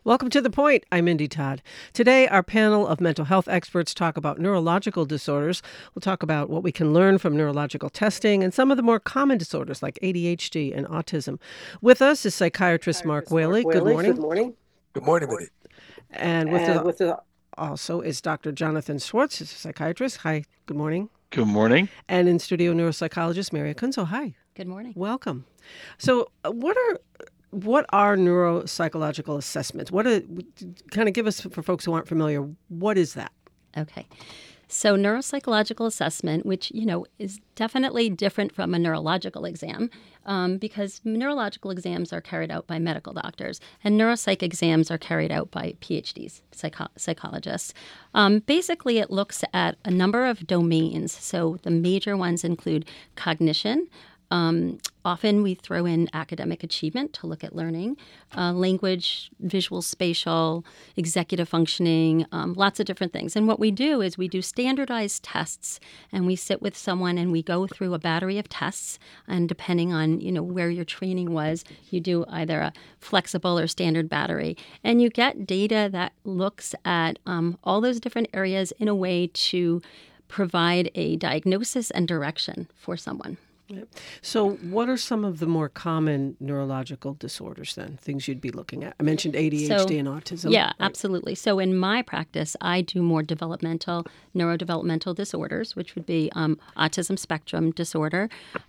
Welcome to The Point. I'm Mindy Todd. Today, our panel of mental health experts talk about neurological disorders. We'll talk about what we can learn from neurological testing and some of the more common disorders like ADHD and autism. With us is psychiatrist Mark Whaley. Good morning. Good morning. Good morning, Mindy. And with us also is Dr. Jonathan Schwartz, who's a psychiatrist. Hi, good morning. Good morning. And in studio, neuropsychologist Maria Kunzel. Hi. Good morning. Welcome. So what are neuropsychological assessments? Kind of give us, for folks who aren't familiar, what is that? Okay. So neuropsychological assessment, which, is definitely different from a neurological exam because neurological exams are carried out by medical doctors and neuropsych exams are carried out by PhDs, psychologists. Basically, it looks at a number of domains. So the major ones include cognition. Often we throw in academic achievement to look at learning, language, visual, spatial, executive functioning, lots of different things. And what we do is we do standardized tests, and we sit with someone and we go through a battery of tests. And depending on where your training was, you do either a flexible or standard battery, and you get data that looks at all those different areas in a way to provide a diagnosis and direction for someone. So what are some of the more common neurological disorders then, things you'd be looking at? I mentioned ADHD and autism. Yeah, right? Absolutely. So in my practice, I do more neurodevelopmental disorders, which would be autism spectrum disorder,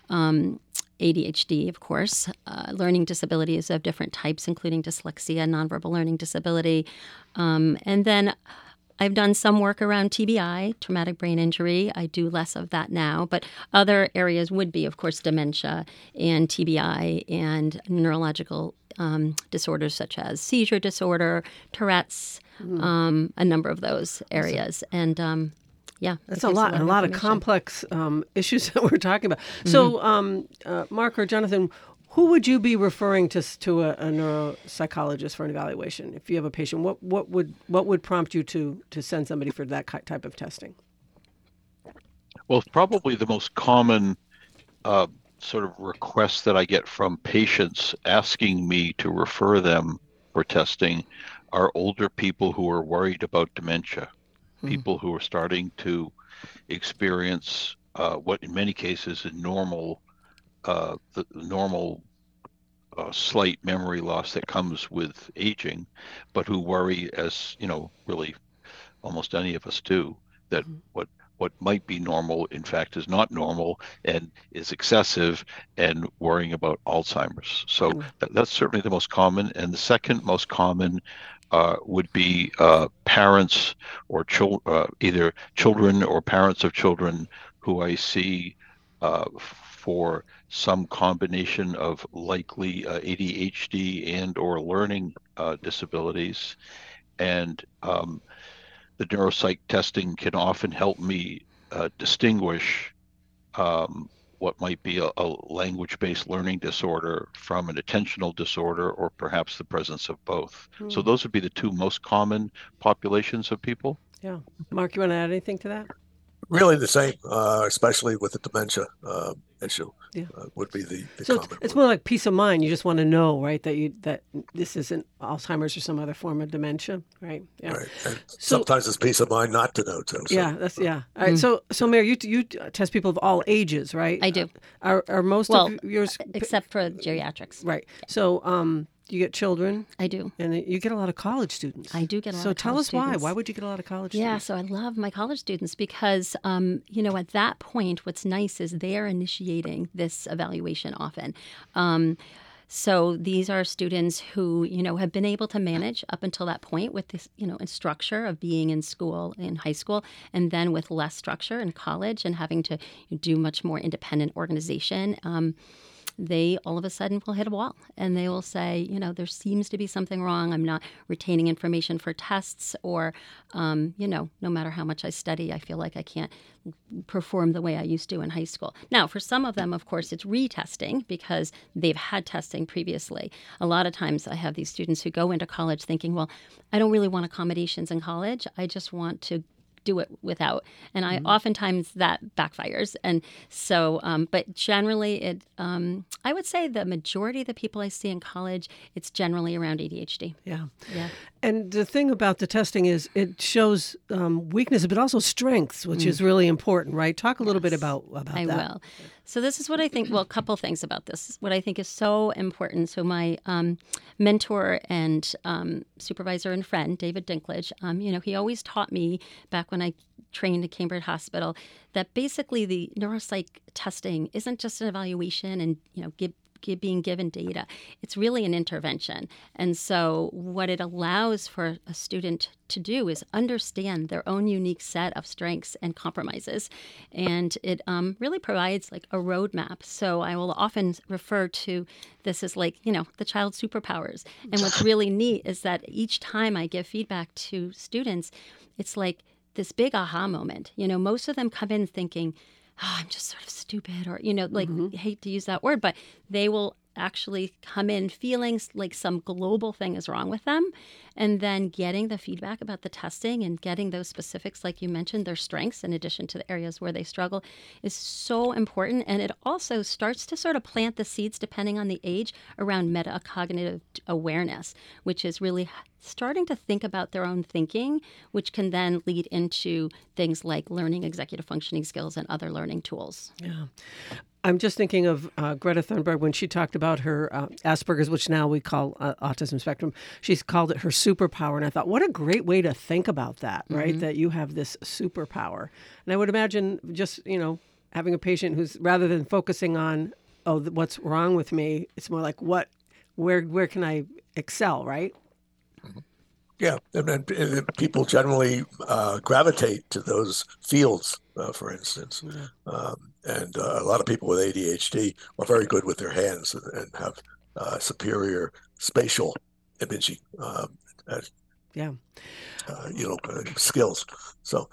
ADHD, of course, learning disabilities of different types, including dyslexia, nonverbal learning disability, and then I've done some work around TBI, traumatic brain injury. I do less of that now, but other areas would be, of course, dementia and TBI and neurological disorders such as seizure disorder, Tourette's, a number of those areas. And that's a lot of complex issues that we're talking about. So, Mark or Jonathan, who would you be referring to a neuropsychologist for an evaluation if you have a patient? What would prompt you to send somebody for that type of testing? Well, probably the most common sort of request that I get from patients asking me to refer them for testing are older people who are worried about dementia, people who are starting to experience what in many cases is normal slight memory loss that comes with aging, but who worry, as really almost any of us do, that what might be normal in fact is not normal and is excessive, and worrying about Alzheimer's. So that's certainly the most common. And the second most common would be parents or either children or parents of children who I see for some combination of likely ADHD and or learning disabilities. And the neuropsych testing can often help me distinguish what might be a language-based learning disorder from an attentional disorder, or perhaps the presence of both. So those would be the two most common populations of people. Yeah. Mark, you want to add anything to that? Really the same, especially with the dementia issue. Yeah. Would be the so common it's one. More like peace of mind. You just want to know, right, that this isn't Alzheimer's or some other form of dementia, right? Yeah. Right. And sometimes it's peace of mind not to know too. So. Yeah, All right. So Mary, you test people of all ages, right? I do. Are most of yours except for geriatrics? Right. So you get children? I do. And you get a lot of college students. I do get a lot of college students. So tell us students. why. Why would you get a lot of college students? Yeah, so I love my college students because, at that point, what's nice is they're initiating this evaluation often. So these are students who, have been able to manage up until that point with this, structure of being in school, in high school, and then with less structure in college and having to do much more independent organization. They all of a sudden will hit a wall and they will say, there seems to be something wrong. I'm not retaining information for tests, or, no matter how much I study, I feel like I can't perform the way I used to in high school. Now, for some of them, of course, it's retesting because they've had testing previously. A lot of times I have these students who go into college thinking, well, I don't really want accommodations in college. I just want to do it without. And I oftentimes that backfires. And so, but generally I would say the majority of the people I see in college, it's generally around ADHD. Yeah. Yeah. And the thing about the testing is it shows weakness, but also strengths, which is really important, right? Talk a little bit about that. I will. So this is what I think, well, a couple things about this. What I think is so important. So my mentor and supervisor and friend, David Dinklage, he always taught me back when I trained at Cambridge Hospital that basically the neuropsych testing isn't just an evaluation and, being given data. It's really an intervention. And so what it allows for a student to do is understand their own unique set of strengths and compromises. And it really provides like a roadmap. So I will often refer to this as like, the child's superpowers. And what's really neat is that each time I give feedback to students, it's like this big aha moment. Most of them come in thinking, I'm just sort of stupid, or, hate to use that word, but they will actually come in feeling like some global thing is wrong with them. And then getting the feedback about the testing and getting those specifics, like you mentioned, their strengths in addition to the areas where they struggle is so important. And it also starts to sort of plant the seeds, depending on the age, around metacognitive awareness, which is really starting to think about their own thinking, which can then lead into things like learning executive functioning skills and other learning tools. Yeah. I'm just thinking of Greta Thunberg when she talked about her Asperger's, which now we call autism spectrum. She's called it her superpower. And I thought, what a great way to think about that, right? That you have this superpower. And I would imagine just, having a patient who's, rather than focusing on, what's wrong with me, it's more like, where can I excel, right? Yeah, and people generally gravitate to those fields, for instance. And a lot of people with ADHD are very good with their hands and have superior spatial imaging, skills. So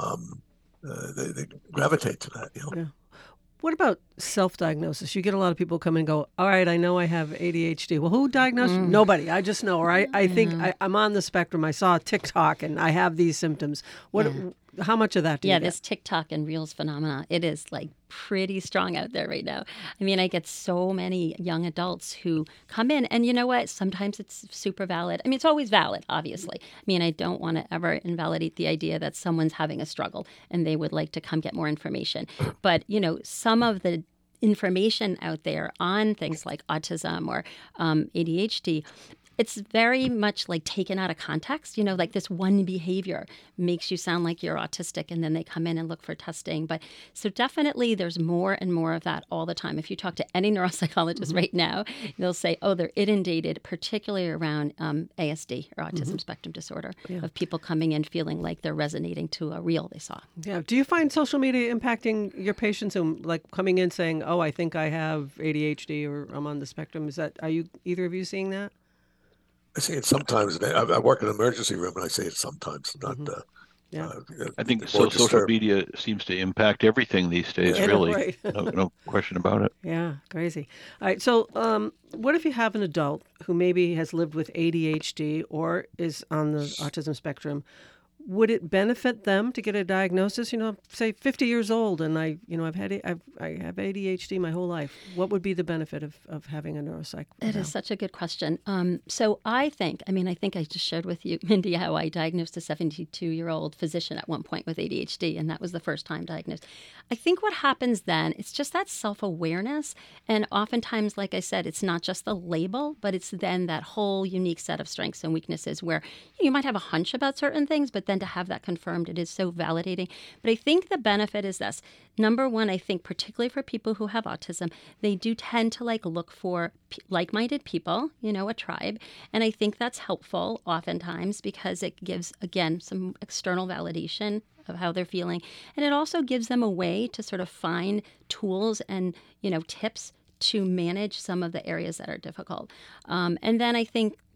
they gravitate to that. Yeah. What about self-diagnosis? You get a lot of people come and go, all right, I know I have ADHD. Well, who diagnosed you? Nobody. I just know. Or I think I'm on the spectrum. I saw TikTok and I have these symptoms. How much of that do you get? This TikTok and Reels phenomena, it is like pretty strong out there right now. I mean, I get so many young adults who come in, and you know what? Sometimes it's super valid. I mean, it's always valid, obviously. I mean, I don't want to ever invalidate the idea that someone's having a struggle and they would like to come get more information. But, some of the information out there on things like autism or ADHD, it's very much like taken out of context. Like this one behavior makes you sound like you're autistic, and then they come in and look for testing. But so definitely there's more and more of that all the time. If you talk to any neuropsychologist right now, they'll say, they're inundated, particularly around ASD or autism spectrum disorder, of people coming in feeling like they're resonating to a reel they saw. Yeah. Do you find social media impacting your patients and like coming in saying, I think I have ADHD or I'm on the spectrum? Are you either of you seeing that? I say it sometimes. I work in an emergency room, and I say it sometimes. Not. I think social media seems to impact everything these days. Really, right. no question about it. Yeah, crazy. All right. So, what if you have an adult who maybe has lived with ADHD or is on the autism spectrum? Would it benefit them to get a diagnosis? Say 50 years old, and I have ADHD my whole life. What would be the benefit of having a neuropsych? It is such a good question. So I think I just shared with you, Mindy, how I diagnosed a 72-year-old physician at one point with ADHD, and that was the first time diagnosed. I think what happens then, it's just that self-awareness, and oftentimes, like I said, it's not just the label, but it's then that whole unique set of strengths and weaknesses where you might have a hunch about certain things, but then to have that confirmed, it is so validating. But I think the benefit is this. Number one, I think particularly for people who have autism, they do tend to look for like-minded people, a tribe. And I think that's helpful oftentimes because it gives, again, some external validation of how they're feeling. And it also gives them a way to sort of find tools and, tips to manage some of the areas that are difficult. And then I think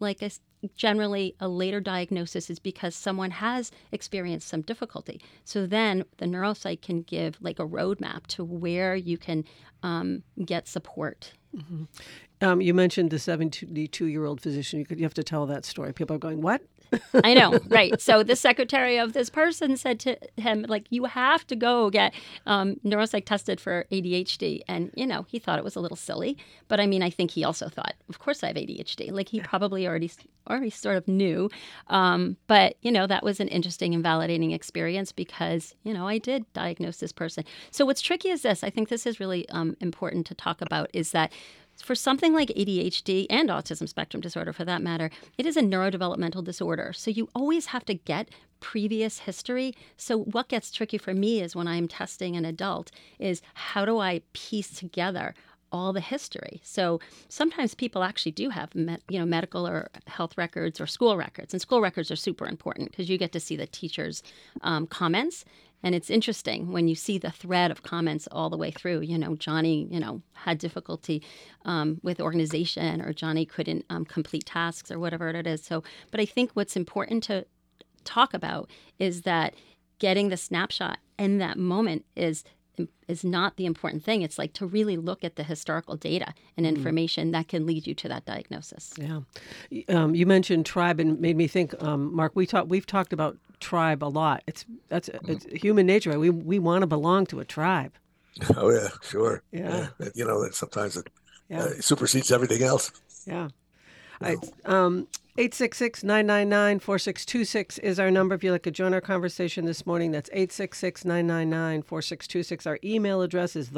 generally a later diagnosis is because someone has experienced some difficulty. So then the neuropsych can give like a roadmap to where you can get support. Mm-hmm. You mentioned the 72-year-old physician. You have to tell that story. People are going, what? I know, right. So the secretary of this person said to him, like, you have to go get neuropsych tested for ADHD. And, he thought it was a little silly. But I mean, I think he also thought, of course I have ADHD. Like, he probably already sort of knew. But, that was an interesting and validating experience because, I did diagnose this person. So what's tricky is this. I think this is really important to talk about is that for something like ADHD and autism spectrum disorder, for that matter, it is a neurodevelopmental disorder. So you always have to get previous history. So what gets tricky for me is when I'm testing an adult is how do I piece together all the history? So sometimes people actually do have medical or health records or school records. And school records are super important because you get to see the teacher's comments. And it's interesting when you see the thread of comments all the way through, Johnny, had difficulty with organization, or Johnny couldn't complete tasks or whatever it is. So, but I think what's important to talk about is that getting the snapshot in that moment is not the important thing. It's like to really look at the historical data and information that can lead you to that diagnosis. Yeah. You mentioned tribe and made me think, Mark, we've talked about tribe a lot. It's human nature. We want to belong to a tribe. Oh, yeah, sure. Yeah. And sometimes it supersedes everything else. Yeah. 866-999-4626 is our number if you'd like to join our conversation this morning. That's 866-999-4626. Our email address is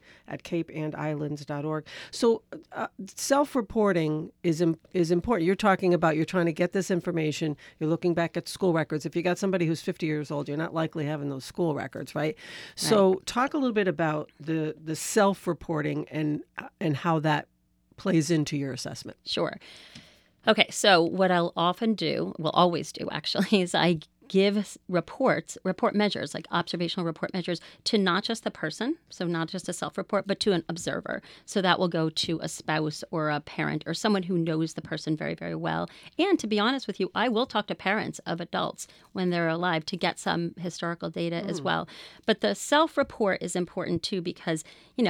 thepoint@capeandislands.org. So self-reporting is important. You're talking about you're trying to get this information. You're looking back at school records. If you got somebody who's 50 years old, you're not likely having those school records, right? So talk a little bit about the self-reporting and how that plays into your assessment. Sure. Okay, so what I'll always do actually, is I give report measures, like observational report measures, to not just the person, so not just a self-report, but to an observer. So that will go to a spouse or a parent or someone who knows the person very, very well. And to be honest with you, I will talk to parents of adults when they're alive to get some historical data as well. But the self-report is important too because,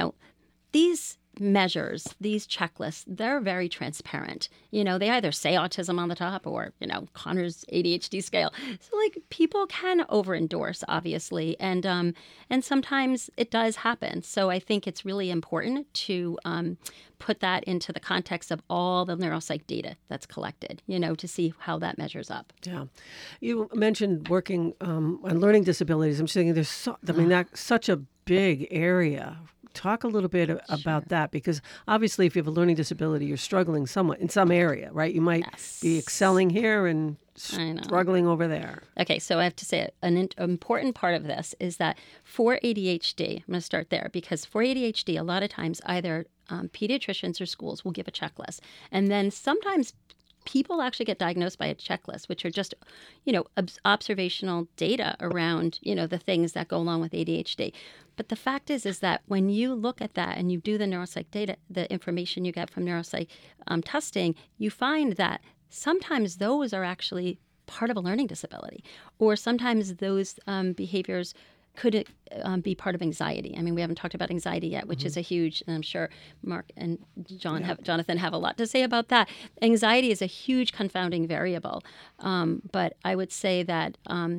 these measures, these checklists, they're very transparent. They either say autism on the top or, Connor's ADHD scale. So people can over-endorse, obviously, and sometimes it does happen. So I think it's really important to put that into the context of all the neuropsych data that's collected, to see how that measures up. Yeah. You mentioned working on learning disabilities. I'm saying that's such a big area. Talk a little bit about that, because obviously if you have a learning disability, you're struggling somewhat in some area, right? You might be excelling here and struggling over there. Okay, so I have to say an important part of this is that for ADHD, I'm going to start there, because for ADHD, a lot of times either pediatricians or schools will give a checklist. And then sometimes people actually get diagnosed by a checklist, which are just, observational data around, the things that go along with ADHD. But the fact is that when you look at that and you do the neuropsych data, the information you get from neuropsych testing, you find that sometimes those are actually part of a learning disability, or sometimes those behaviors could be part of anxiety. I mean, we haven't talked about anxiety yet, which is a huge, and I'm sure Mark and Jonathan have a lot to say about that. Anxiety is a huge confounding variable. But I would say that,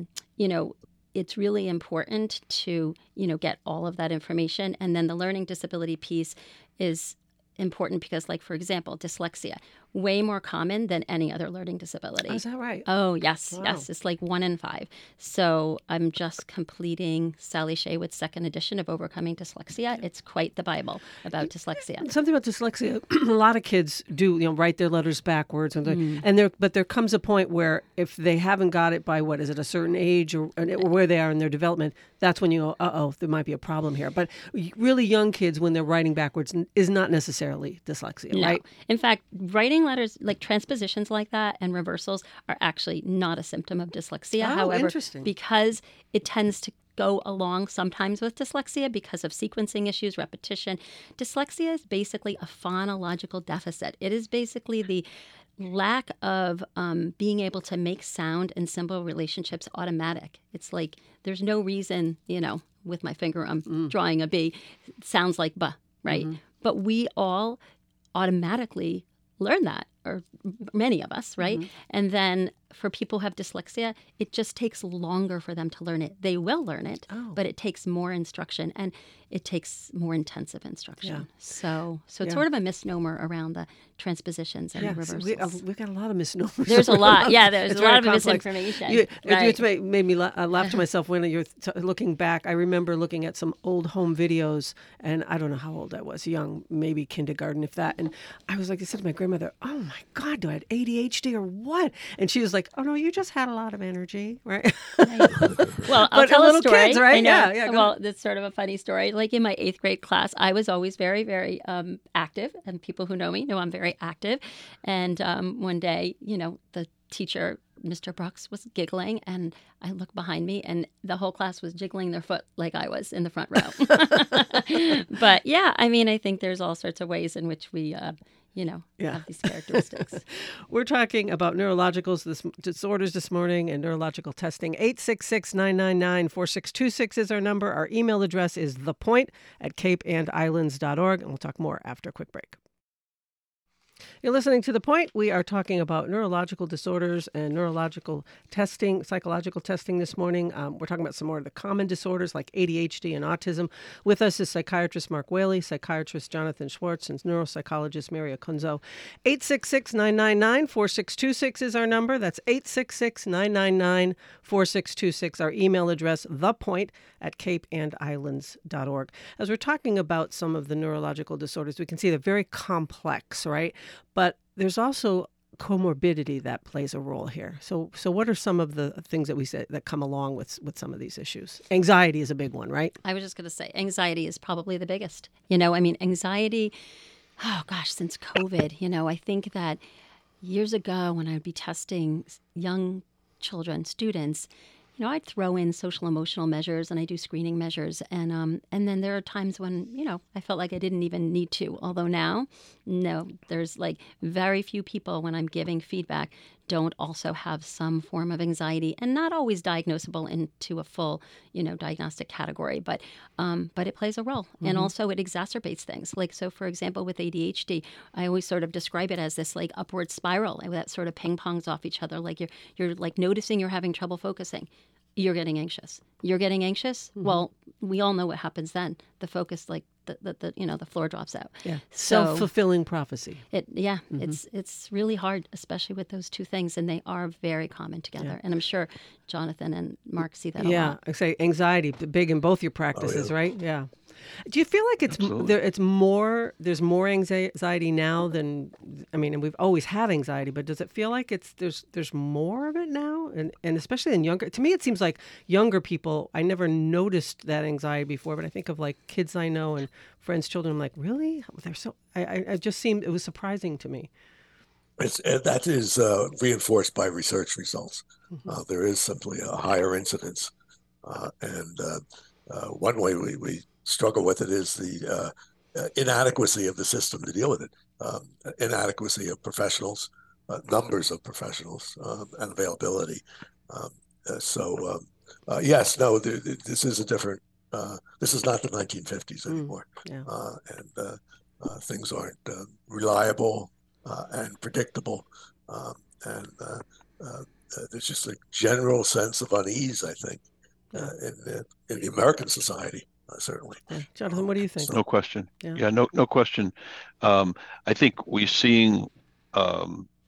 it's really important to, get all of that information. And then the learning disability piece is important because, for example, dyslexia, way more common than any other learning disability. Oh, is that right? Oh, yes. Wow. Yes. It's 1 in 5. So I'm just completing Sally Shaywood's second edition of Overcoming Dyslexia. It's quite the Bible about dyslexia. Something about dyslexia, a lot of kids do, write their letters backwards. But there comes a point where if they haven't got it by, a certain age or where they are in their development, that's when you go, there might be a problem here. But really young kids, when they're writing backwards, is not necessarily dyslexia, right? In fact, writing letters, like transpositions like that and reversals, are actually not a symptom of dyslexia. However, interesting. Because it tends to go along sometimes with dyslexia because of sequencing issues, repetition. Dyslexia is basically a phonological deficit. It is basically the lack of being able to make sound and symbol relationships automatic. It's like there's no reason, with my finger I'm drawing a B, it sounds like B, right? Mm-hmm. But we all automatically learn that, or many of us, right? Mm-hmm. And then for people who have dyslexia, it just takes longer for them to learn it. They will learn it, but it takes more instruction, and it takes more intensive instruction. Yeah. So it's sort of a misnomer around the transpositions and reversals. We've got a lot of misnomers. There's a lot. Yeah, there's a lot of misinformation. It's made me laugh to myself when you're looking back. I remember looking at some old home videos, and I don't know how old I was, young, maybe kindergarten, if that. And I was like, I said to my grandmother, "Oh my God, do I have ADHD or what?" And she was like, "Oh no, you just had a lot of energy, right?" Well, I'll tell a story. Kids, right? Yeah. Well, that's sort of a funny story. Like in my 8th grade class, I was always very, very active, and people who know me know I'm very active. And one day, the teacher, Mr. Brooks, was giggling, and I looked behind me, and the whole class was jiggling their foot like I was in the front row. But yeah, I think there's all sorts of ways in which we have these characteristics. We're talking about neurological disorders this morning and neurological testing. 866-999-4626 is our number. Our email address is thepoint@capeandislands.org, and we'll talk more after a quick break. You're listening to The Point. We are talking about neurological disorders and neurological testing, psychological testing this morning. We're talking about some more of the common disorders like ADHD and autism. With us is psychiatrist Mark Whaley, psychiatrist Jonathan Schwartz, and neuropsychologist Maria Kunzo. 866-999-4626 is our number. That's 866-999-4626. Our email address, thepoint@capeandislands.org. As we're talking about some of the neurological disorders, we can see they're very complex, right? But there's also comorbidity that plays a role here. So what are some of the things that we say that come along with some of these issues? Anxiety is a big one, right? I was just going to say anxiety is probably the biggest. Anxiety, since COVID, I think that years ago when I would be testing young children, students, I'd throw in social emotional measures, and I do screening measures. And then there are times when, I felt like I didn't even need to. Although now, no, there's like very few people when I'm giving feedback don't also have some form of anxiety, and not always diagnosable into a full, diagnostic category. But it plays a role. Mm-hmm. And also it exacerbates things. Like, so for example, with ADHD, I always sort of describe it as this like upward spiral that sort of ping pongs off each other. Like you're like noticing you're having trouble focusing. You're getting anxious. Mm-hmm. Well, we all know what happens then. The focus, like the floor drops out. Yeah. Self-fulfilling prophecy. Mm-hmm. It's really hard, especially with those two things, and they are very common together. Yeah. And I'm sure Jonathan and Mark see that a lot. Yeah, I say anxiety big in both your practices, right? Yeah. Do you feel like there's more anxiety now than, and we've always had anxiety, but does it feel like there's more of it now? And especially in to me it seems like younger people, I never noticed that anxiety before, but I think of like kids I know and friends' children, I'm like, really? They're so, it just seemed, it was surprising to me. That is reinforced by research results. Mm-hmm. There is simply a higher incidence. And one way we struggle with it is the inadequacy of the system to deal with it. Inadequacy of professionals, numbers of professionals, and availability. Yes, no, this is a different, this is not the 1950s anymore. Yeah. And things aren't reliable and predictable. And there's just a general sense of unease, I think, in the American society. Certainly. Jonathan, what do you think? No question. Yeah, no question. I think we're seeing a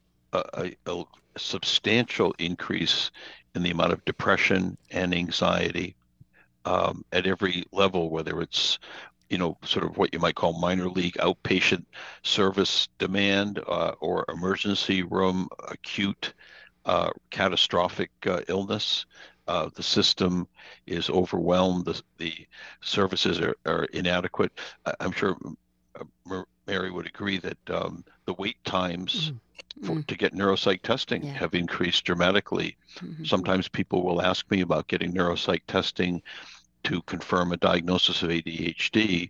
substantial increase in the amount of depression and anxiety at every level, whether it's, sort of what you might call minor league outpatient service demand or emergency room acute catastrophic illness. The system is overwhelmed. The services are inadequate. I'm sure Mary would agree that the wait times to get neuropsych testing have increased dramatically. Mm-hmm. Sometimes people will ask me about getting neuropsych testing to confirm a diagnosis of ADHD.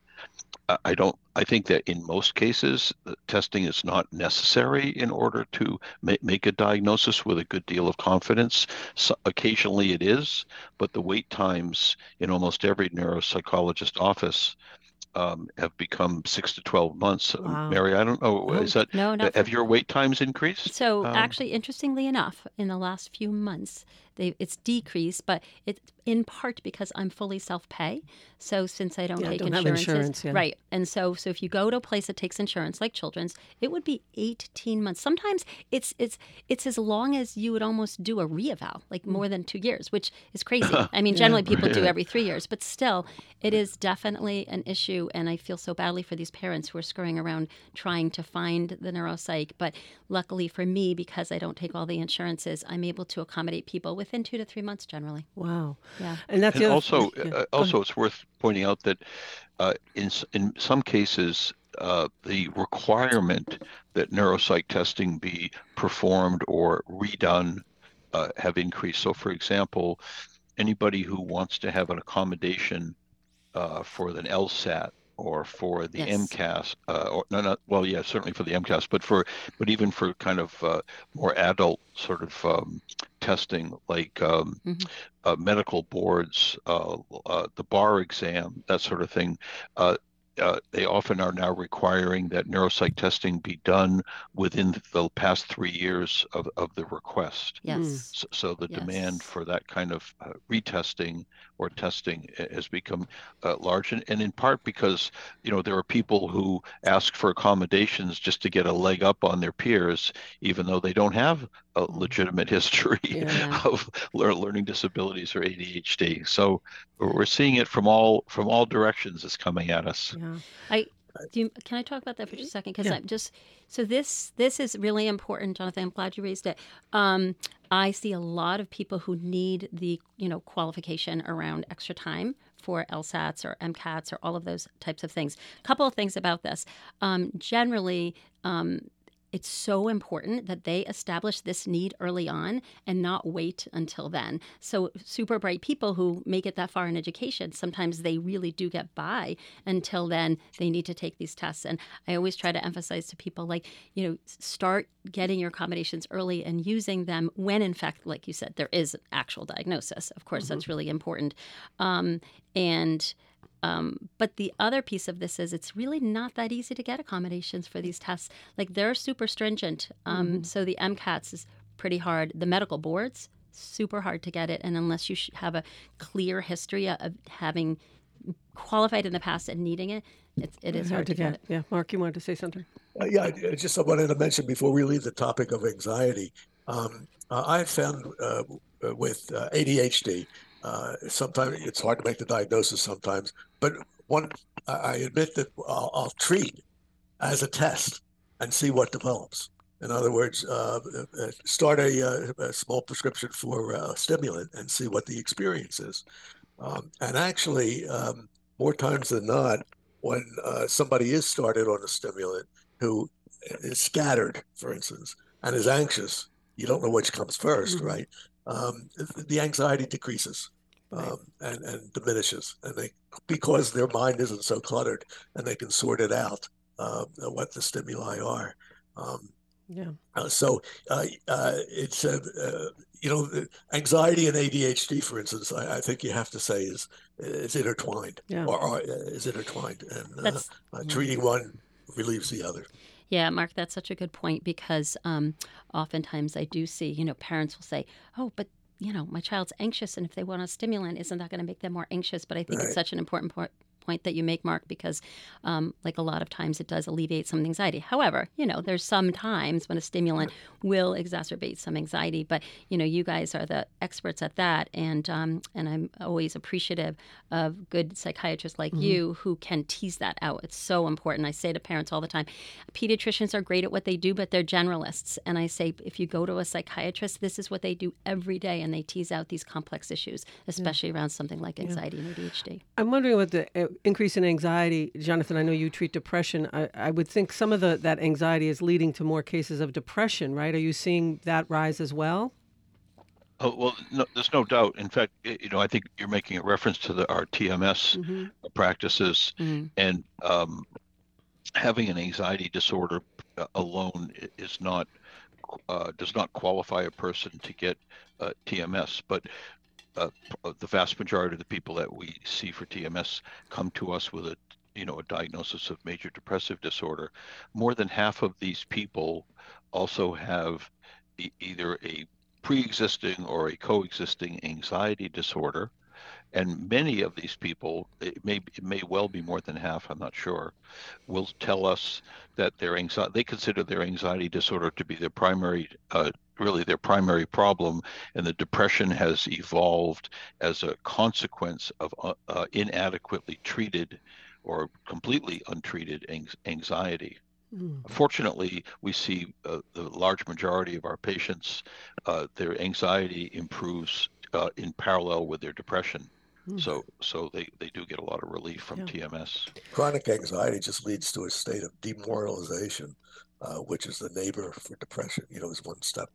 I think that in most cases, testing is not necessary in order to make a diagnosis with a good deal of confidence. So occasionally it is, but the wait times in almost every neuropsychologist office have become 6 to 12 months. Wow. Mary, I don't know, is that, No, have your wait times increased? So actually, interestingly enough, in the last few months, it's decreased, but it's in part because I'm fully self-pay. So since I don't take insurance, right, and so if you go to a place that takes insurance, like Children's, it would be 18 months. Sometimes it's as long as you would almost do a reeval, like more than 2 years, which is crazy. I mean, generally people do every 3 years, but still, it is definitely an issue. And I feel so badly for these parents who are scurrying around trying to find the neuropsych. But luckily for me, because I don't take all the insurances, I'm able to accommodate people within 2 to 3 months generally. Wow. Yeah. And that's and also it's worth pointing out that in some cases, the requirement that neuropsych testing be performed or redone have increased. So, for example, anybody who wants to have an accommodation for an LSAT or for the MCAS, certainly for the MCAS, but even for kind of more adult sort of testing, like medical boards, the bar exam, that sort of thing. They often are now requiring that neuropsych testing be done within the past 3 years of the request. Yes. So the demand for that kind of retesting or testing has become large, and in part because there are people who ask for accommodations just to get a leg up on their peers, even though they don't have a legitimate history of learning disabilities or ADHD. So we're seeing it from all directions. It's coming at us. Can I talk about that for just a second? Because this is really important, Jonathan. I'm glad you raised it. I see a lot of people who need the qualification around extra time for LSATs or MCATs or all of those types of things. A couple of things about this. Generally, it's so important that they establish this need early on and not wait until then. So super bright people who make it that far in education, sometimes they really do get by until then they need to take these tests. And I always try to emphasize to people, start getting your accommodations early and using them when, in fact, like you said, there is actual diagnosis. Of course, that's really important. But the other piece of this is it's really not that easy to get accommodations for these tests. Like, they're super stringent. So the MCATs is pretty hard. The medical boards, super hard to get it. And unless you have a clear history of having qualified in the past and needing it, it is hard to get it. Yeah. Mark, you wanted to say something? Just I wanted to mention before we leave the topic of anxiety. I found with ADHD, sometimes it's hard to make the diagnosis sometimes, but I admit that I'll treat as a test and see what develops. In other words, start a small prescription for a stimulant and see what the experience is. And actually, more times than not, when somebody is started on a stimulant who is scattered, for instance, and is anxious, you don't know which comes first, right? The anxiety decreases. And diminishes, and because their mind isn't so cluttered, and they can sort it out what the stimuli are. So it's anxiety and ADHD, for instance. I think you have to say is intertwined, or is intertwined, and treating one relieves the other. Yeah, Mark, that's such a good point, because oftentimes I do see, parents will say, "Oh, but my child's anxious, and if they want a stimulant, isn't that going to make them more anxious?" But I think it's such an important point that you make, Mark, because like a lot of times it does alleviate some anxiety. However, there's some times when a stimulant will exacerbate some anxiety, but you guys are the experts at that, and I'm always appreciative of good psychiatrists like you who can tease that out. It's so important. I say to parents all the time, pediatricians are great at what they do, but they're generalists. And I say, if you go to a psychiatrist, this is what they do every day, and they tease out these complex issues, especially around something like anxiety and ADHD. I'm wondering what the increase in anxiety, Jonathan, I know you treat depression. I would think some of that anxiety is leading to more cases of depression, right? Are you seeing that rise as well? Oh, well, no, there's no doubt. In fact, I think you're making a reference to our TMS Mm-hmm. practices, Mm. and having an anxiety disorder alone is not does not qualify a person to get TMS. But the vast majority of the people that we see for TMS come to us with a diagnosis of major depressive disorder. More than half of these people also have either a pre-existing or a coexisting anxiety disorder. And many of these people, it may well be more than half, I'm not sure, will tell us that they consider their anxiety disorder to be their primary, really their primary problem, and the depression has evolved as a consequence of inadequately treated or completely untreated anxiety. Mm. Fortunately, we see the large majority of our patients, their anxiety improves in parallel with their depression. So they do get a lot of relief from TMS. Chronic anxiety just leads to a state of demoralization, which is the neighbor for depression. Is one step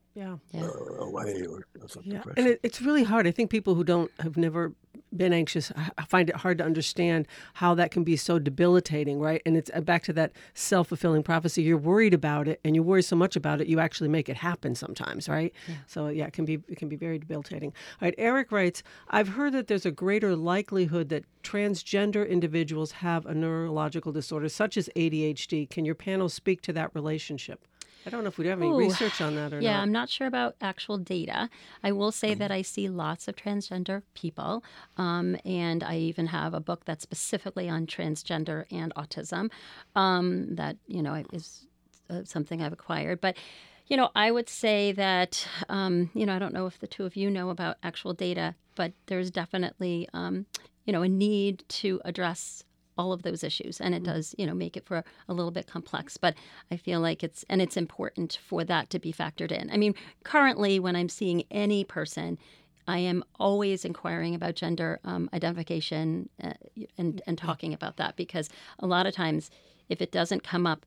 away from depression. And it's really hard. I think people who have never been anxious, I find it hard to understand how that can be so debilitating, right? And it's back to that self-fulfilling prophecy. You're worried about it, and you worry so much about it, you actually make it happen sometimes, right? Yeah. So it can be very debilitating. All right, Eric writes, I've heard that there's a greater likelihood that transgender individuals have a neurological disorder such as ADHD. Can your panel speak to that relationship? I don't know if we have any research on that or not. Yeah, I'm not sure about actual data. I will say that I see lots of transgender people, and I even have a book that's specifically on transgender and autism that, is something I've acquired. But, I would say that, I don't know if the two of you know about actual data, but there's definitely, a need to address all of those issues, and it does, make it for a little bit complex. But I feel like it's important for that to be factored in. I mean, currently, when I'm seeing any person, I am always inquiring about gender identification and talking about that, because a lot of times, if it doesn't come up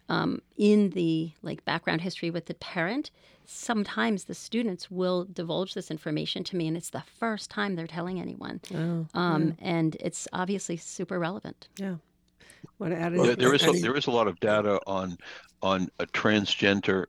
in the background history with the parent, sometimes the students will divulge this information to me, and it's the first time they're telling anyone. And it's obviously super relevant. Yeah. Want to add anything? There is a lot of data on a transgender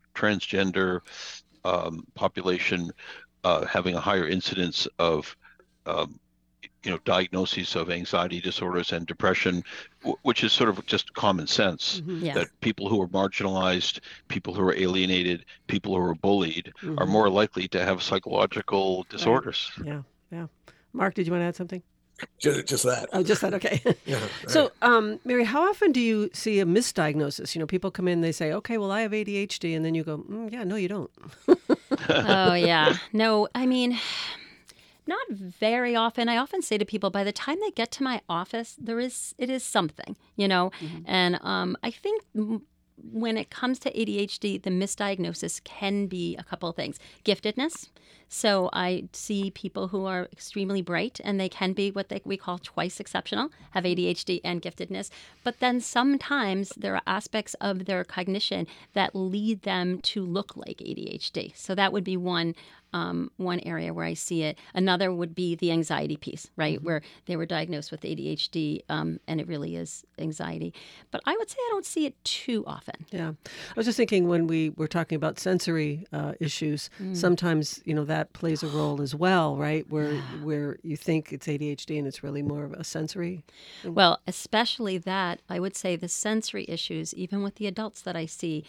population having a higher incidence of diagnoses of anxiety disorders and depression, which is sort of just common sense. That people who are marginalized, people who are alienated, people who are bullied are more likely to have psychological disorders. Right. Yeah. Mark, did you want to add something? Just that. Oh, just that. Okay. Yeah, right. So, Mary, how often do you see a misdiagnosis? People come in, they say, okay, well, I have ADHD. And then you go, yeah, no, you don't. Oh, yeah. No, I mean, not very often. I often say to people, by the time they get to my office, it is something, And I think when it comes to ADHD, the misdiagnosis can be a couple of things. Giftedness. So I see people who are extremely bright, and they can be what we call twice exceptional, have ADHD and giftedness. But then sometimes there are aspects of their cognition that lead them to look like ADHD. So that would be one area where I see it. Another would be the anxiety piece, right, where they were diagnosed with ADHD, and it really is anxiety. But I would say I don't see it too often. Yeah. I was just thinking when we were talking about sensory issues, sometimes, that plays a role as well, right, where you think it's ADHD and it's really more of a sensory. Well, especially that, I would say the sensory issues, even with the adults that I see,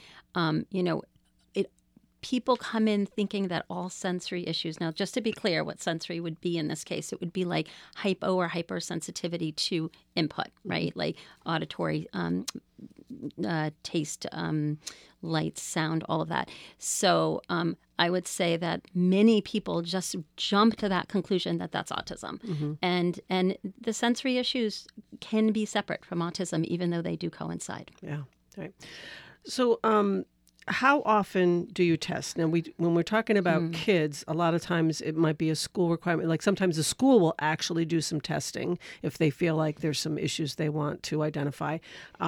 people come in thinking that all sensory issues. Now, just to be clear, what sensory would be in this case, it would be like hypo or hypersensitivity to input, right? Like auditory, taste, light, sound, all of that. So I would say that many people just jump to that conclusion that that's autism. And the sensory issues can be separate from autism, even though they do coincide. Yeah, right. So how often do you test? Now, when we're talking about kids, a lot of times it might be a school requirement. Like sometimes the school will actually do some testing if they feel like there's some issues they want to identify.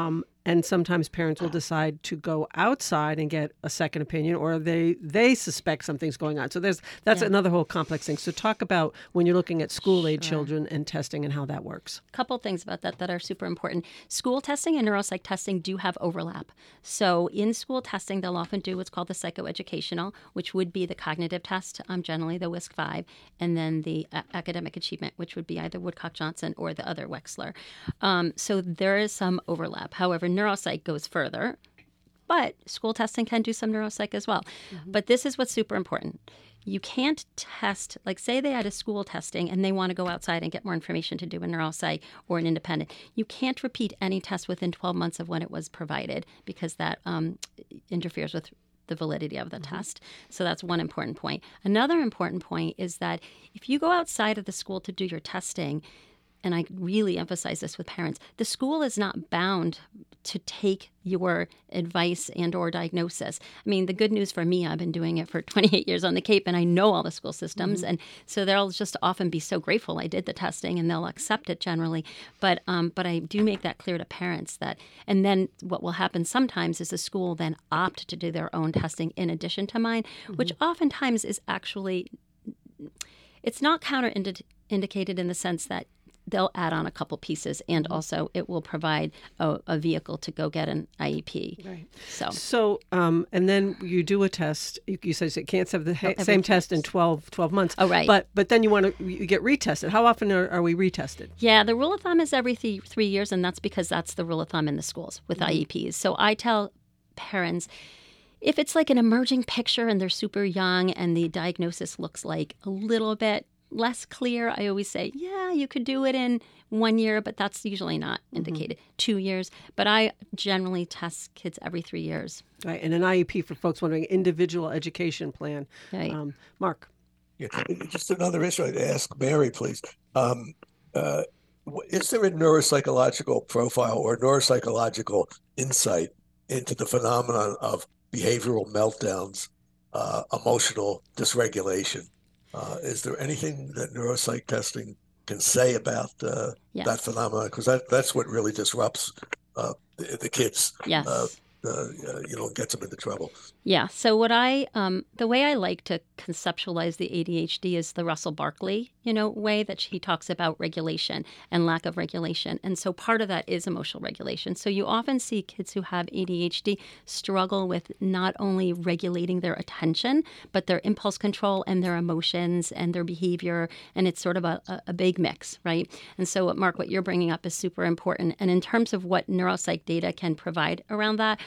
And sometimes parents will decide to go outside and get a second opinion, or they suspect something's going on. So that's another whole complex thing. So talk about when you're looking at school-age children and testing and how that works. A couple things about that are super important. School testing and neuropsych testing do have overlap. So in school testing, they'll often do what's called the psychoeducational, which would be the cognitive test, generally the WISC-5, and then the academic achievement, which would be either Woodcock-Johnson or the other Wechsler. So there is some overlap. However, neuropsych goes further, but school testing can do some neuropsych as well. Mm-hmm. But this is what's super important. You can't test, like say they had a school testing and they want to go outside and get more information to do a neuropsych or an independent. You can't repeat any test within 12 months of when it was provided because that interferes with the validity of the test. So that's one important point. Another important point is that if you go outside of the school to do your testing, and I really emphasize this with parents, the school is not bound to take your advice and or diagnosis. I mean, the good news for me, I've been doing it for 28 years on the Cape, and I know all the school systems. And so they'll just often be so grateful I did the testing, and they'll accept it generally. But I do make that clear to parents that, and then what will happen sometimes is the school then opt to do their own testing in addition to mine, which oftentimes is actually, it's not counterindicated in the sense that they'll add on a couple pieces, and also it will provide a vehicle to go get an IEP. Right. So and then you do a test. You said you can't have the same test in 12 months. Oh, right. But then you get retested. How often are we retested? Yeah, the rule of thumb is every 3 years, and that's because that's the rule of thumb in the schools with IEPs. So I tell parents, if it's like an emerging picture and they're super young and the diagnosis looks like a little bit less clear, I always say, yeah, you could do it in 1 year, but that's usually not indicated. 2 years. But I generally test kids every 3 years. Right. And an IEP, for folks wondering, individual education plan. Right. Mark. Yeah. Just another issue I'd ask Mary, please. Is there a neuropsychological profile or neuropsychological insight into the phenomenon of behavioral meltdowns, emotional dysregulation? Is there anything that neuropsych testing can say about that phenomenon? Because that's what really disrupts the kids. Yes. Gets them into trouble. Yeah. So what the way I like to conceptualize the ADHD is the Russell Barkley, way that he talks about regulation and lack of regulation. And so part of that is emotional regulation. So you often see kids who have ADHD struggle with not only regulating their attention, but their impulse control and their emotions and their behavior. And it's sort of a big mix, right? And so what you're bringing up is super important. And in terms of what neuropsych data can provide around that,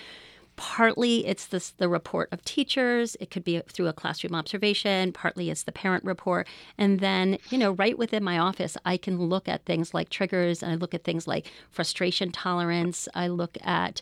partly it's the report of teachers. It could be through a classroom observation. Partly it's the parent report. And then, right within my office, I can look at things like triggers, and I look at things like frustration tolerance. I look at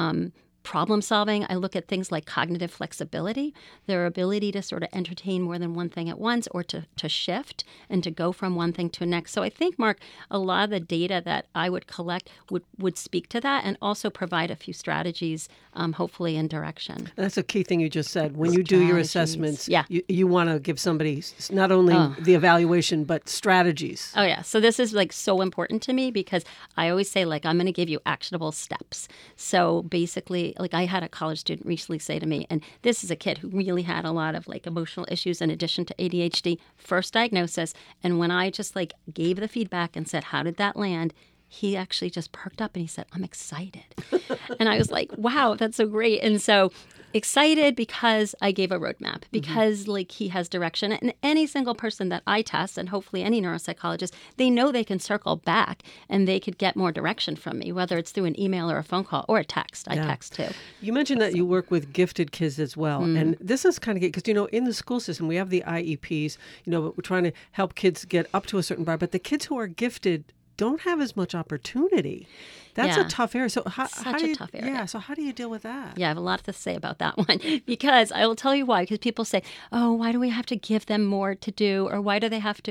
problem solving. I look at things like cognitive flexibility, their ability to sort of entertain more than one thing at once, or to shift and to go from one thing to the next. So I think, Mark, a lot of the data that I would collect would speak to that, and also provide a few strategies, hopefully, in direction. That's a key thing you just said. When you do your assessments, yeah. you want to give somebody not only the evaluation, but strategies. Oh, yeah. So this is so important to me, because I always say, I'm going to give you actionable steps. So basically, I had a college student recently say to me, and this is a kid who really had a lot of emotional issues in addition to ADHD, first diagnosis. And when I just gave the feedback and said, how did that land? He actually just perked up and he said, I'm excited. And I was like, wow, that's so great. And so excited because I gave a roadmap, because he has direction. And any single person that I test, and hopefully any neuropsychologist, they know they can circle back and they could get more direction from me, whether it's through an email or a phone call or a text. I text too. You mentioned that you work with gifted kids as well. And this is kind of good because, in the school system, we have the IEPs, but we're trying to help kids get up to a certain bar. But the kids who are gifted don't have as much opportunity. That's a tough area. So how do you, tough area. Yeah. So how do you deal with that? Yeah, I have a lot to say about that one, because I will tell you why. Because people say, "Oh, why do we have to give them more to do, or why do they have to?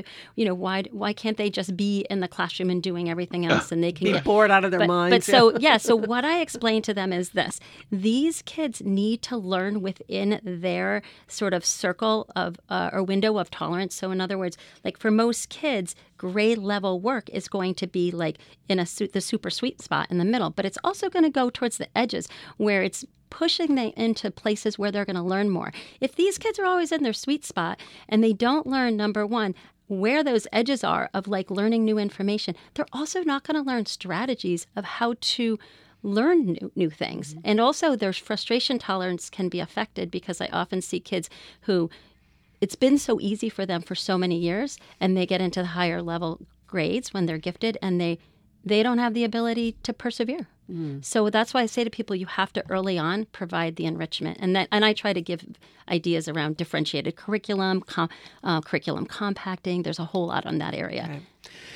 Why can't they just be in the classroom and doing everything else, and they can be bored out of their minds?" But so what I explain to them is this: these kids need to learn within their sort of circle of or window of tolerance. So in other words, for most kids, grade level work is going to be in the super sweet spot. spot in the middle, but it's also going to go towards the edges where it's pushing them into places where they're going to learn more. If these kids are always in their sweet spot and they don't learn, number one, where those edges are of like learning new information, they're also not going to learn strategies of how to learn new things. Mm-hmm. And also their frustration tolerance can be affected because I often see kids who it's been so easy for them for so many years and they get into the higher level grades when they're gifted and they don't have the ability to persevere. Mm. So that's why I say to people, you have to early on provide the enrichment. And I try to give ideas around differentiated curriculum, curriculum compacting. There's a whole lot on that area. Okay.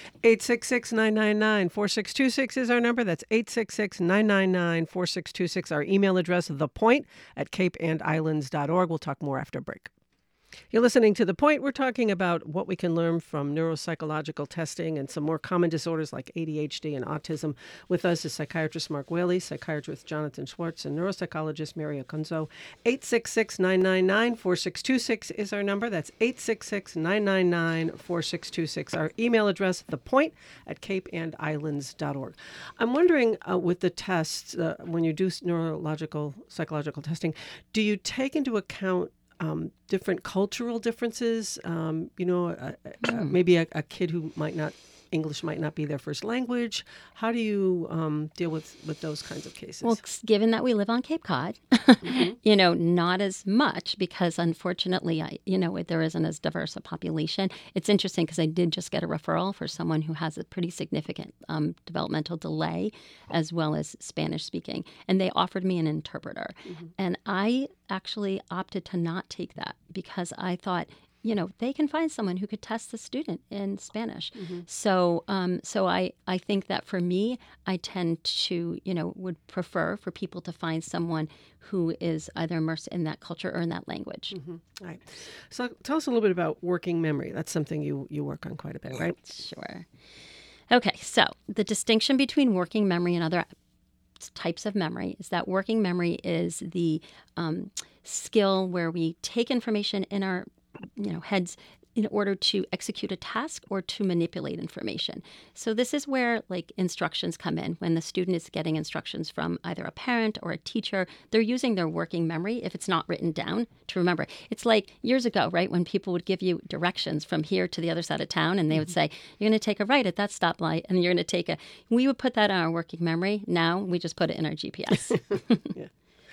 866-999-4626 is our number. That's 866-999-4626. Our email address, thepoint@capeandislands.org. We'll talk more after break. You're listening to The Point. We're talking about what we can learn from neuropsychological testing and some more common disorders like ADHD and autism. With us is psychiatrist Mark Whaley, psychiatrist Jonathan Schwartz, and neuropsychologist Mary Okunzo. 866-999-4626 is our number. That's 866-999-4626. Our email address, thepoint@capeandislands.org. I'm wondering, with the tests, when you do neurological, psychological testing, do you take into account different cultural differences, maybe a kid who English might not be their first language. How do you deal with those kinds of cases? Well, given that we live on Cape Cod, mm-hmm. Not as much because unfortunately, there isn't as diverse a population. It's interesting because I did just get a referral for someone who has a pretty significant developmental delay as well as Spanish speaking. And they offered me an interpreter. Mm-hmm. And I actually opted to not take that because I thought, they can find someone who could test the student in Spanish. Mm-hmm. So I think that for me, I tend to, would prefer for people to find someone who is either immersed in that culture or in that language. Mm-hmm. All right. So tell us a little bit about working memory. That's something you work on quite a bit, right? Sure. Okay. So the distinction between working memory and other types of memory is that working memory is the skill where we take information in our heads in order to execute a task or to manipulate information. So this is where instructions come in. When the student is getting instructions from either a parent or a teacher, they're using their working memory, if it's not written down, to remember. It's like years ago, right, when people would give you directions from here to the other side of town and they would say, you're going to take a right at that stoplight and you're going to take we would put that in our working memory. Now we just put it in our GPS. Yeah.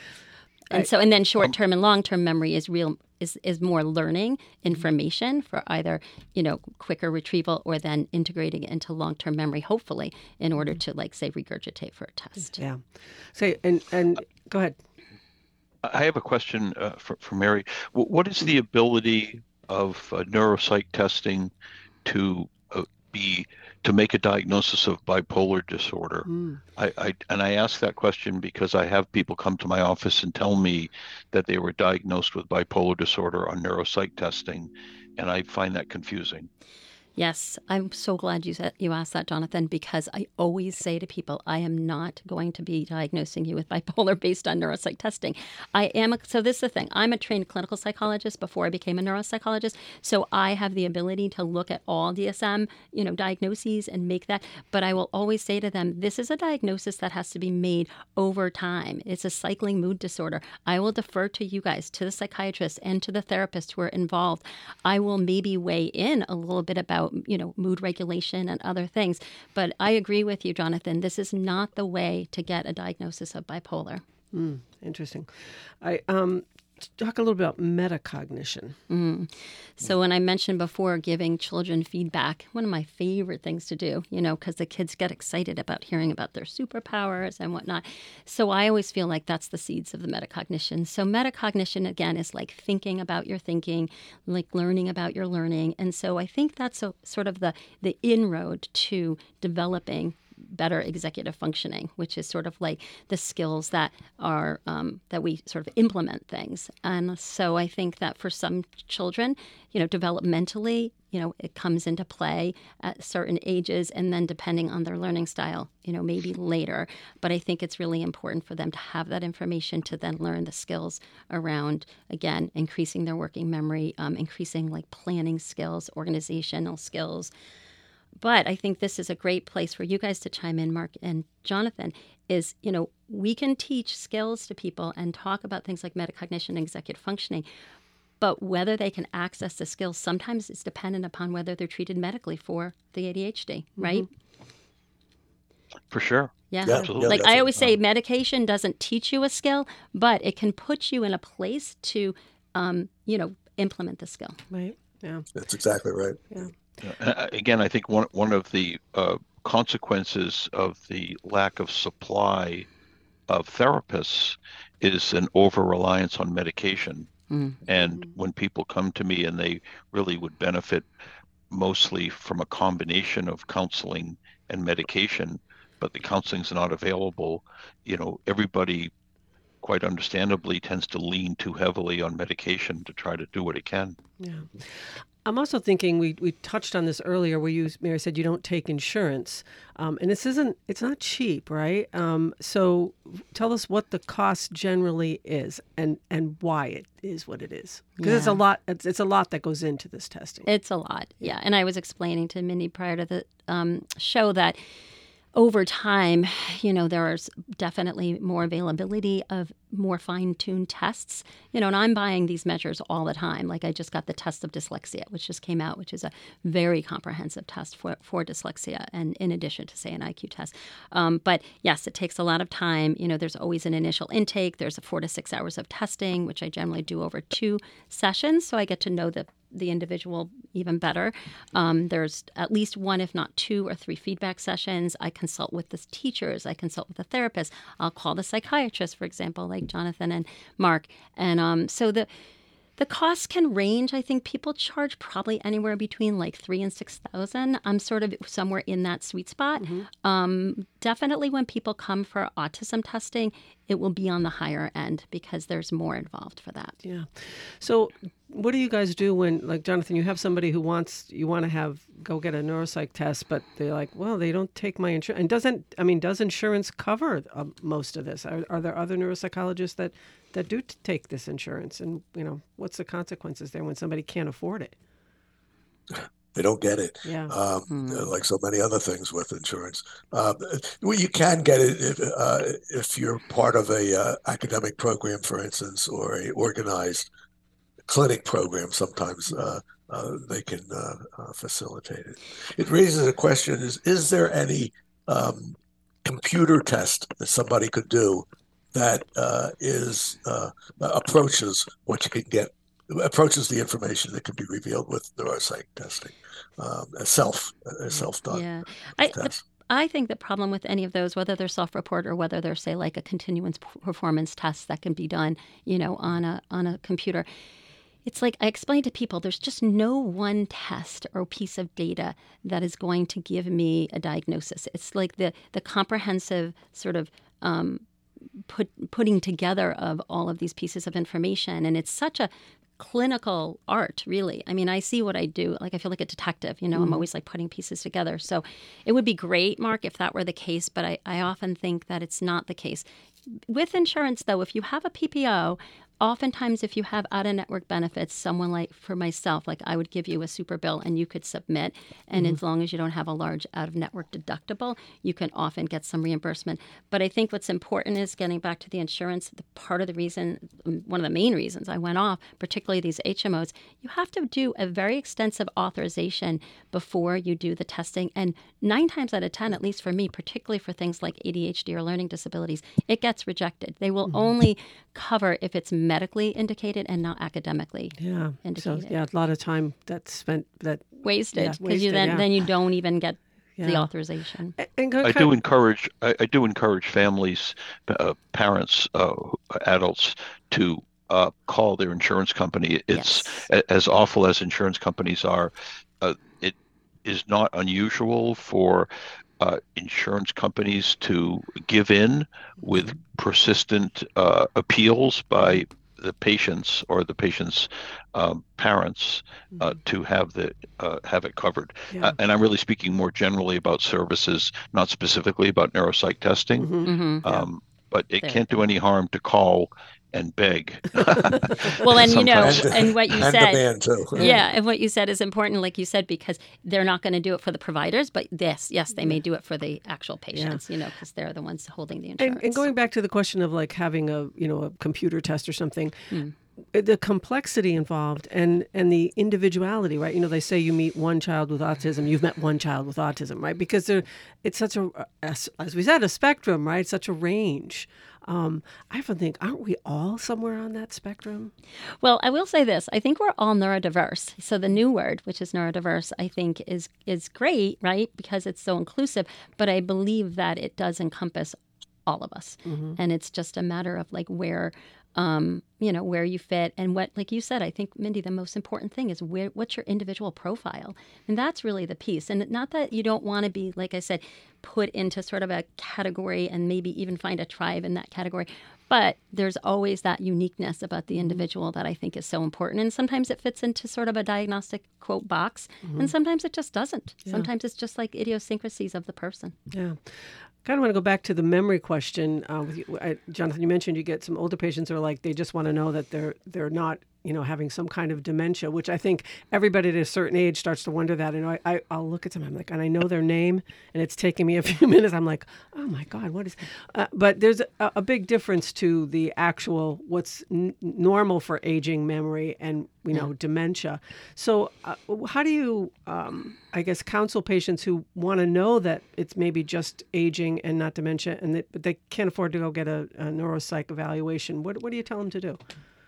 And so, and then short-term and long-term memory is more learning information for either, quicker retrieval or then integrating it into long-term memory, hopefully, in order to, say, regurgitate for a test. Yeah. So, and go ahead. I have a question for Mary. What is the ability of neuropsych testing to make a diagnosis of bipolar disorder? I ask that question because I have people come to my office and tell me that they were diagnosed with bipolar disorder on neuropsych testing, and I find that confusing. Yes, I'm so glad you asked that, Jonathan, because I always say to people, I am not going to be diagnosing you with bipolar based on neuropsych testing. So this is the thing. I'm a trained clinical psychologist before I became a neuropsychologist, so I have the ability to look at all DSM, diagnoses and make that. But I will always say to them, this is a diagnosis that has to be made over time. It's a cycling mood disorder. I will defer to you guys, to the psychiatrists and to the therapists who are involved. I will maybe weigh in a little bit about mood regulation and other things. But I agree with you, Jonathan. This is not the way to get a diagnosis of bipolar. Interesting. I talk a little bit about metacognition. So when I mentioned before giving children feedback, one of my favorite things to do, because the kids get excited about hearing about their superpowers and whatnot. So I always feel like that's the seeds of the metacognition. So metacognition, again, is like thinking about your thinking, like learning about your learning. And so I think that's sort of the inroad to developing better executive functioning, which is sort of like the skills that are that we sort of implement things. And so I think that for some children, developmentally, it comes into play at certain ages, and then depending on their learning style, maybe later. But I think it's really important for them to have that information to then learn the skills around, again, increasing their working memory, increasing like planning skills, organizational skills, But I think this is a great place for you guys to chime in, Mark and Jonathan, is, we can teach skills to people and talk about things like metacognition and executive functioning, but whether they can access the skills sometimes is dependent upon whether they're treated medically for the ADHD, right? For sure. Yeah. Absolutely. Like I always say, medication doesn't teach you a skill, but it can put you in a place to, implement the skill. Right. Yeah. That's exactly right. Yeah. Again, I think one of the consequences of the lack of supply of therapists is an over-reliance on medication. And when people come to me and they really would benefit mostly from a combination of counseling and medication, but the counseling's not available, everybody quite understandably tends to lean too heavily on medication to try to do what it can. Yeah. I'm also thinking we touched on this earlier where Mary said you don't take insurance. And it's not cheap, right? So tell us what the cost generally is and why it is what it is. Because it's a lot. It's a lot that goes into this testing. It's a lot. Yeah. And I was explaining to Mindy prior to the show that over time, there's definitely more availability of more fine-tuned tests. And I'm buying these measures all the time. Like I just got the test of dyslexia, which just came out, which is a very comprehensive test for dyslexia, and in addition to, say, an IQ test. But yes, it takes a lot of time. There's always an initial intake. There's 4 to 6 hours of testing, which I generally do over 2 sessions, so I get to know the individual even better. There's at least 1, if not 2 or 3 feedback sessions. I consult with the teachers. I consult with the therapist. I'll call the psychiatrist, for example, like Jonathan and Mark. And so the costs can range. I think people charge probably anywhere between like $3,000 and $6,000. I'm sort of somewhere in that sweet spot. Definitely when people come for autism testing, it will be on the higher end because there's more involved for that. Yeah. So what do you guys do when, like Jonathan, you have somebody who you want to go get a neuropsych test, but they're like, well, they don't take my insurance. And does insurance cover most of this? Are there other neuropsychologists that do take this insurance? And, what's the consequences there when somebody can't afford it? They don't get it. Yeah. Like so many other things with insurance. You can get it if you're part of a academic program, for instance, or a organized clinic program. Sometimes they can facilitate it. It raises a question: is there any computer test that somebody could do that approaches what you can get, approaches the information that can be revealed with neuropsych testing, self-done? Yeah, test. I think the problem with any of those, whether they're self-report or whether they're, say, like a continuous performance test that can be done, on a computer, it's like I explain to people, there's just no one test or piece of data that is going to give me a diagnosis. It's like the comprehensive sort of putting together of all of these pieces of information. And it's such a clinical art, really. I mean, I see what I do. Like, I feel like a detective, I'm always like putting pieces together. So it would be great, Mark, if that were the case. But I often think that it's not the case. With insurance, though, if you have a PPO, oftentimes if you have out-of-network benefits, someone like for myself, like I would give you a super bill and you could submit. And as long as you don't have a large out-of-network deductible, you can often get some reimbursement. But I think what's important is getting back to the insurance. One of the main reasons I went off, particularly these HMOs, you have to do a very extensive authorization before you do the testing. And 9 times out of 10, at least for me, particularly for things like ADHD or learning disabilities, it gets rejected. They will only cover if it's medically indicated and not academically indicated. So, a lot of time that's spent wasted because then you don't even get the authorization. I do encourage families, parents, adults to call their insurance company. It's as awful as insurance companies are. It is not unusual for insurance companies to give in with persistent appeals by the patients or the patient's parents to have it covered. And I'm really speaking more generally about services, not specifically about neuropsych testing. But it can't do any harm to call and beg. Well, and and what you and said, demand too. yeah, and what you said is important, like you said, because they're not going to do it for the providers, but yes, they may do it for the actual patients, because they're the ones holding the insurance. And going back to the question of like having a computer test or something, the complexity involved and the individuality, right? They say you meet one child with autism, you've met one child with autism, right? Because it's such as we said, a spectrum, right? Such a range. I often think, aren't we all somewhere on that spectrum? Well, I will say this. I think we're all neurodiverse. So the new word, which is neurodiverse, I think is great, right? Because it's so inclusive. But I believe that it does encompass all of us. Mm-hmm. And it's just a matter of like where you fit and what, like you said, I think, Mindy, the most important thing is what's your individual profile? And that's really the piece. And not that you don't want to be, like I said, put into sort of a category and maybe even find a tribe in that category. But there's always that uniqueness about the individual that I think is so important. And sometimes it fits into sort of a diagnostic quote box, and sometimes it just doesn't. Yeah. Sometimes it's just like idiosyncrasies of the person. Yeah. Kind of want to go back to the memory question. Jonathan, you mentioned you get some older patients who are like, they just want to know that they're not, having some kind of dementia, which I think everybody at a certain age starts to wonder that. And I'll look at them, I'm like, and I know their name, and it's taking me a few minutes. I'm like, oh my God, what is? But there's a big difference to the actual what's normal for aging memory and dementia. So how do you, counsel patients who want to know that it's maybe just aging and not dementia, but they can't afford to go get a neuropsych evaluation? What do you tell them to do?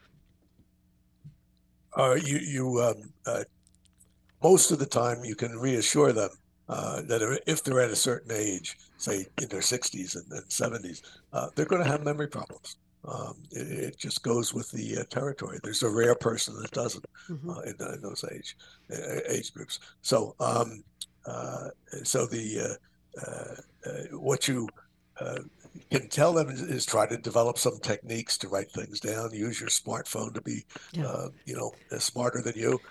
Most of the time you can reassure them that if they're at a certain age, say in their 60s and 70s, they're going to have memory problems. It just goes with the territory. There's a rare person that doesn't in those age groups. So, what you can tell them is try to develop some techniques to write things down. Use your smartphone to be, smarter than you.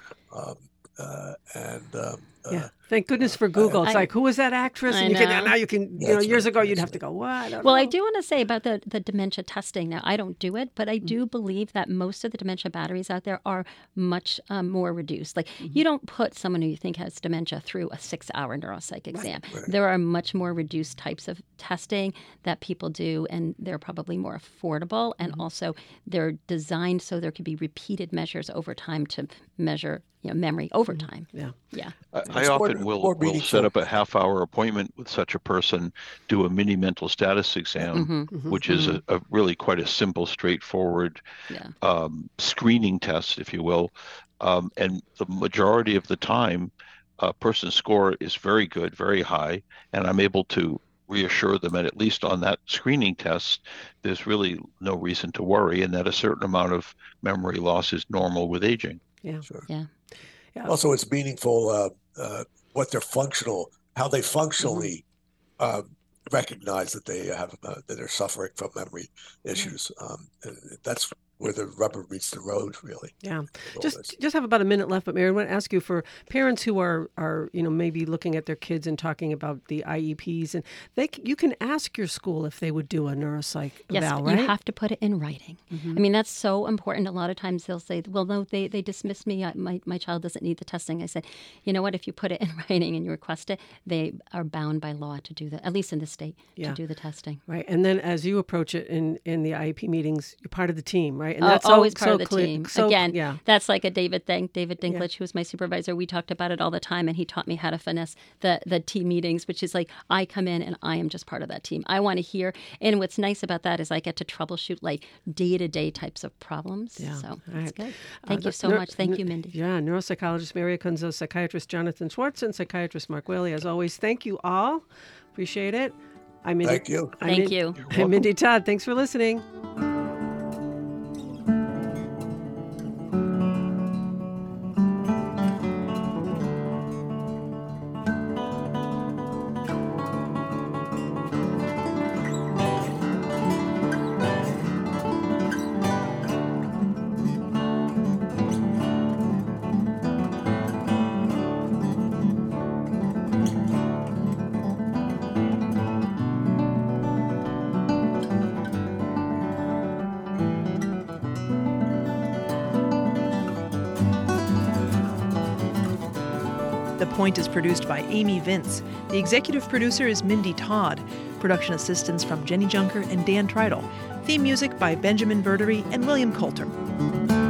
Thank goodness for Google. It's like, who was that actress? And now you can, years ago you'd have to go, what? I do want to say about the dementia testing. Now, I don't do it, but I do believe that most of the dementia batteries out there are much more reduced. Like, you don't put someone who you think has dementia through a 6-hour neuropsych exam. Right. There are much more reduced types of testing that people do, and they're probably more affordable. And also, they're designed so there could be repeated measures over time to measure memory over time. Yeah. I often will set up a half-hour appointment with such a person, do a mini mental status exam, which is a really quite a simple, straightforward screening test, if you will. And the majority of the time, a person's score is very good, very high, and I'm able to reassure them that at least on that screening test, there's really no reason to worry, and that a certain amount of memory loss is normal with aging. Yeah. Sure. Yeah. Also, it's meaningful what they're how they functionally recognize that they have that they're suffering from memory issues. That's where the rubber meets the road, really. Yeah. Just have about a minute left, but Mary, I want to ask you, for parents who are maybe looking at their kids and talking about the IEPs, and you can ask your school if they would do a neuropsych eval, right? You have to put it in writing. I mean, that's so important. A lot of times they'll say, well, no, they dismissed me. My child doesn't need the testing. I said, you know what? If you put it in writing and you request it, they are bound by law to do that, at least in this state, to do the testing. Right. And then as you approach it in the IEP meetings, you're part of the team, right? And that's always part of the team. Again, that's like a David Dinklage, who was my supervisor. We talked about it all the time, and he taught me how to finesse the team meetings, which is like, I come in and I am just part of that team. I want to hear. And what's nice about that is I get to troubleshoot like day-to-day types of problems. Yeah. So that's good. Thank you so much. Thank you, Mindy. Yeah, neuropsychologist Mary Kunzo, psychiatrist Jonathan Schwartz, and psychiatrist Mark Whaley. As always, thank you all. Appreciate it. Thank you. Thank you. I'm Mindy Todd. Thanks for listening. The Point is produced by Amy Vince. The executive producer is Mindy Todd. Production assistance from Jenny Junker and Dan Treidel. Theme music by Benjamin Verdery and William Coulter.